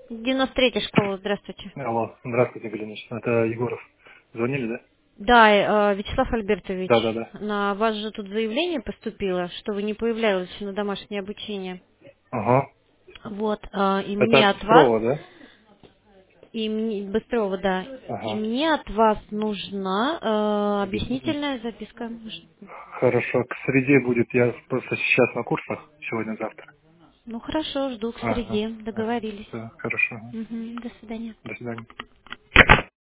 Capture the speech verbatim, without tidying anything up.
девяносто третья школа, здравствуйте. Алло, здравствуйте, Галина Ильич. Это Егоров. Звонили, да? Да, э, Вячеслав Альбертович, Да, да, да. на вас же тут заявление поступило, что вы не появлялись на домашнее обучение. Ага. Вот, э, и Это мне от от вас, Быстрова, да? и мне, Быстрова, да, и Ага. мне от вас нужна э, Объяснительно. объяснительная записка. Хорошо, к среде будет. Я просто сейчас на курсах, сегодня-завтра. Ну хорошо, жду к Ага. среде, Ага. договорились. Всё, хорошо. Ага. Мгм, до свидания. До свидания.